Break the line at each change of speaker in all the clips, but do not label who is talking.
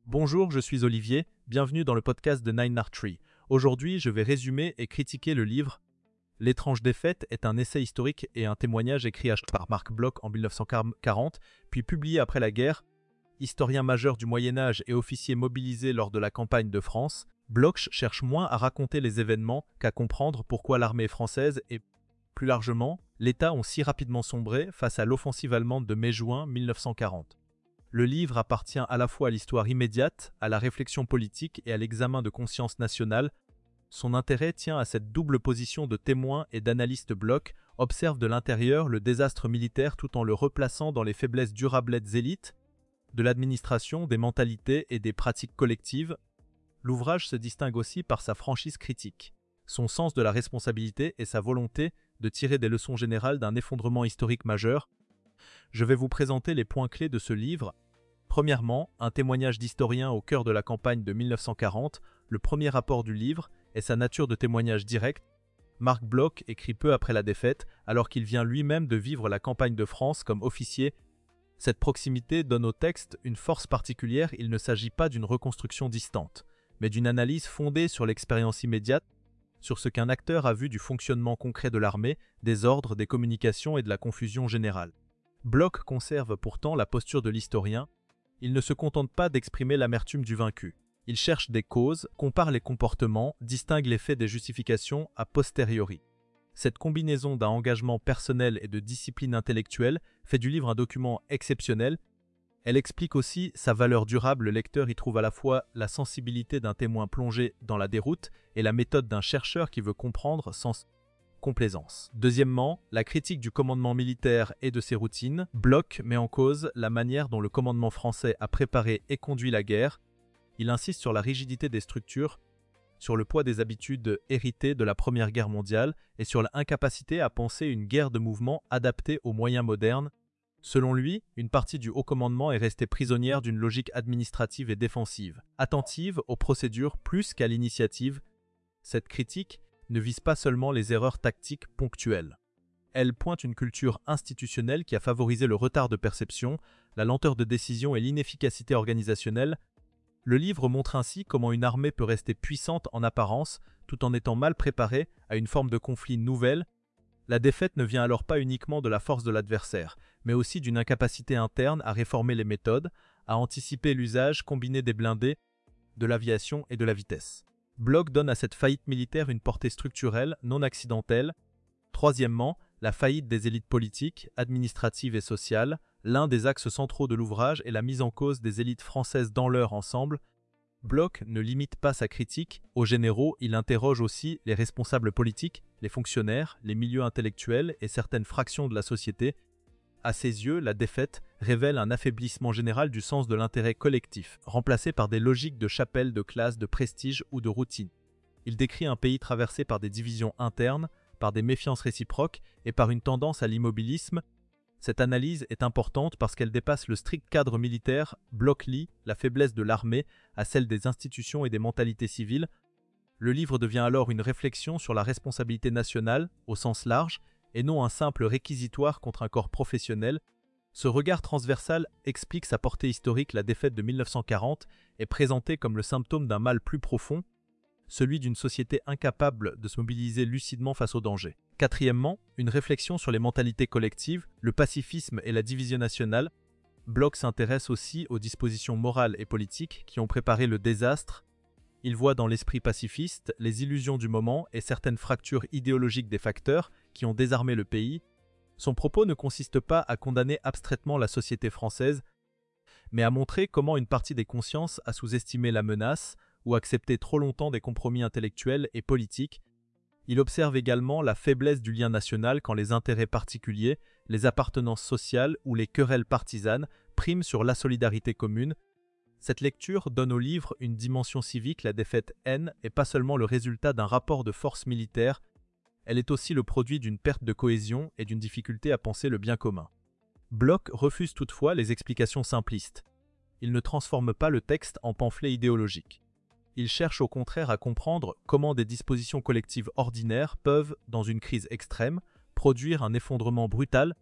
Bonjour, je suis Olivier, bienvenue dans le podcast de Nine Art Tree. Aujourd'hui, je vais résumer et critiquer le livre L'étrange défaite est un essai historique et un témoignage écrit par Marc Bloch en 1940, puis publié après la guerre. Historien majeur du Moyen-Âge et officier mobilisé lors de la campagne de France, Bloch cherche moins à raconter les événements qu'à comprendre pourquoi l'armée française et, plus largement, l'État ont si rapidement sombré face à l'offensive allemande de mai-juin 1940. Le livre appartient à la fois à l'histoire immédiate, à la réflexion politique et à l'examen de conscience nationale. Son intérêt tient à cette double position de témoin et d'analyste. Bloch observe de l'intérieur le désastre militaire tout en le replaçant dans les faiblesses durables des élites, de l'administration, des mentalités et des pratiques collectives. L'ouvrage se distingue aussi par sa franchise critique, son sens de la responsabilité et sa volonté de tirer des leçons générales d'un effondrement historique majeur. Je vais vous présenter les points clés de ce livre. Premièrement, un témoignage d'historien au cœur de la campagne de 1940. Le premier rapport du livre est sa nature de témoignage direct. Marc Bloch écrit peu après la défaite, alors qu'il vient lui-même de vivre la campagne de France comme officier. Cette proximité donne au texte une force particulière. Il ne s'agit pas d'une reconstruction distante, mais d'une analyse fondée sur l'expérience immédiate, sur ce qu'un acteur a vu du fonctionnement concret de l'armée, des ordres, des communications et de la confusion générale. Bloch conserve pourtant la posture de l'historien. Il ne se contente pas d'exprimer l'amertume du vaincu. Il cherche des causes, compare les comportements, distingue les faits des justifications a posteriori. Cette combinaison d'un engagement personnel et de discipline intellectuelle fait du livre un document exceptionnel. Elle explique aussi sa valeur durable. Le lecteur y trouve à la fois la sensibilité d'un témoin plongé dans la déroute et la méthode d'un chercheur qui veut comprendre sans complaisance. Deuxièmement, la critique du commandement militaire et de ses routines. Bloch met en cause la manière dont le commandement français a préparé et conduit la guerre. Il insiste sur la rigidité des structures, sur le poids des habitudes héritées de la Première Guerre mondiale et sur l'incapacité à penser une guerre de mouvement adaptée aux moyens modernes. Selon lui, une partie du haut commandement est restée prisonnière d'une logique administrative et défensive, attentive aux procédures plus qu'à l'initiative. Cette critique ne vise pas seulement les erreurs tactiques ponctuelles. Elle pointe une culture institutionnelle qui a favorisé le retard de perception, la lenteur de décision et l'inefficacité organisationnelle. Le livre montre ainsi comment une armée peut rester puissante en apparence, tout en étant mal préparée à une forme de conflit nouvelle. La défaite ne vient alors pas uniquement de la force de l'adversaire, mais aussi d'une incapacité interne à réformer les méthodes, à anticiper l'usage combiné des blindés, de l'aviation et de la vitesse. Bloch donne à cette faillite militaire une portée structurelle, non accidentelle. Troisièmement, la faillite des élites politiques, administratives et sociales. L'un des axes centraux de l'ouvrage est la mise en cause des élites françaises dans leur ensemble. Bloch ne limite pas sa critique aux généraux, il interroge aussi les responsables politiques, les fonctionnaires, les milieux intellectuels et certaines fractions de la société. À ses yeux, la défaite révèle un affaiblissement général du sens de l'intérêt collectif, remplacé par des logiques de chapelle, de classe, de prestige ou de routine. Il décrit un pays traversé par des divisions internes, par des méfiances réciproques et par une tendance à l'immobilisme. Cette analyse est importante parce qu'elle dépasse le strict cadre militaire. Bloch lie la faiblesse de l'armée à celle des institutions et des mentalités civiles. Le livre devient alors une réflexion sur la responsabilité nationale, au sens large, et non un simple réquisitoire contre un corps professionnel. Ce regard transversal explique sa portée historique. La défaite de 1940 est présentée comme le symptôme d'un mal plus profond, celui d'une société incapable de se mobiliser lucidement face au danger. Quatrièmement, une réflexion sur les mentalités collectives, le pacifisme et la division nationale. Bloch s'intéresse aussi aux dispositions morales et politiques qui ont préparé le désastre. Il voit dans l'esprit pacifiste les illusions du moment et certaines fractures idéologiques des facteurs qui ont désarmé le pays. Son propos ne consiste pas à condamner abstraitement la société française, mais à montrer comment une partie des consciences a sous-estimé la menace ou accepté trop longtemps des compromis intellectuels et politiques. Il observe également la faiblesse du lien national quand les intérêts particuliers, les appartenances sociales ou les querelles partisanes priment sur la solidarité commune. Cette lecture donne au livre une dimension civique. La défaite N n'est pas seulement le résultat d'un rapport de force militaire, elle est aussi le produit d'une perte de cohésion et d'une difficulté à penser le bien commun. Bloch refuse toutefois les explications simplistes. Il ne transforme pas le texte en pamphlet idéologique. Il cherche au contraire à comprendre comment des dispositions collectives ordinaires peuvent, dans une crise extrême, produire un effondrement brutal.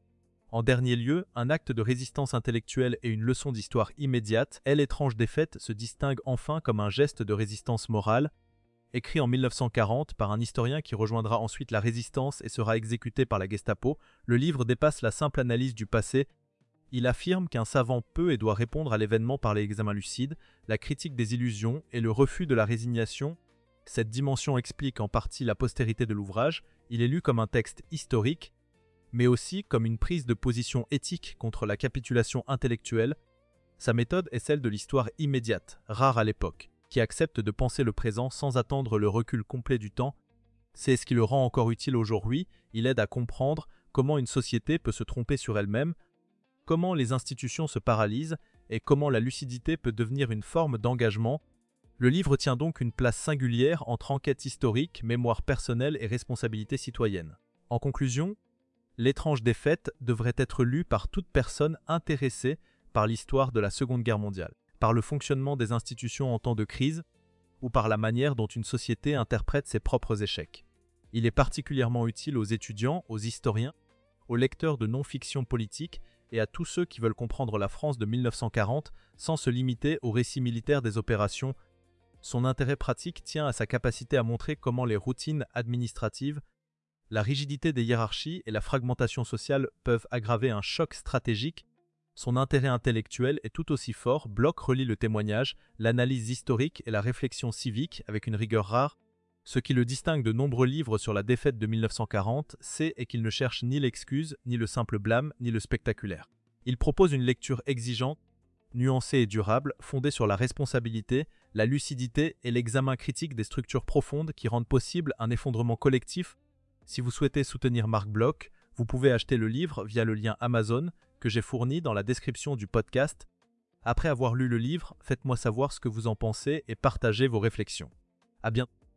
En dernier lieu, un acte de résistance intellectuelle et une leçon d'histoire immédiate, L'étrange défaite se distingue enfin comme un geste de résistance morale, écrit en 1940 par un historien qui rejoindra ensuite la résistance et sera exécuté par la Gestapo. Le livre dépasse la simple analyse du passé. Il affirme qu'un savant peut et doit répondre à l'événement par l'examen lucide, la critique des illusions et le refus de la résignation. Cette dimension explique en partie la postérité de l'ouvrage. Il est lu comme un texte historique, mais aussi comme une prise de position éthique contre la capitulation intellectuelle. Sa méthode est celle de l'histoire immédiate, rare à l'époque, qui accepte de penser le présent sans attendre le recul complet du temps. C'est ce qui le rend encore utile aujourd'hui. Il aide à comprendre comment une société peut se tromper sur elle-même, comment les institutions se paralysent et comment la lucidité peut devenir une forme d'engagement. Le livre tient donc une place singulière entre enquête historique, mémoire personnelle et responsabilité citoyenne. En conclusion, L'étrange défaite devrait être lu par toute personne intéressée par l'histoire de la Seconde Guerre mondiale, par le fonctionnement des institutions en temps de crise ou par la manière dont une société interprète ses propres échecs. Il est particulièrement utile aux étudiants, aux historiens, aux lecteurs de non-fiction politique et à tous ceux qui veulent comprendre la France de 1940 sans se limiter au récit militaire des opérations. Son intérêt pratique tient à sa capacité à montrer comment les routines administratives, la rigidité des hiérarchies et la fragmentation sociale peuvent aggraver un choc stratégique. Son intérêt intellectuel est tout aussi fort. Bloch relie le témoignage, l'analyse historique et la réflexion civique avec une rigueur rare. Ce qui le distingue de nombreux livres sur la défaite de 1940, c'est qu'il ne cherche ni l'excuse, ni le simple blâme, ni le spectaculaire. Il propose une lecture exigeante, nuancée et durable, fondée sur la responsabilité, la lucidité et l'examen critique des structures profondes qui rendent possible un effondrement collectif. Si vous souhaitez soutenir Marc Bloch, vous pouvez acheter le livre via le lien Amazon que j'ai fourni dans la description du podcast. Après avoir lu le livre, faites-moi savoir ce que vous en pensez et partagez vos réflexions. À bientôt.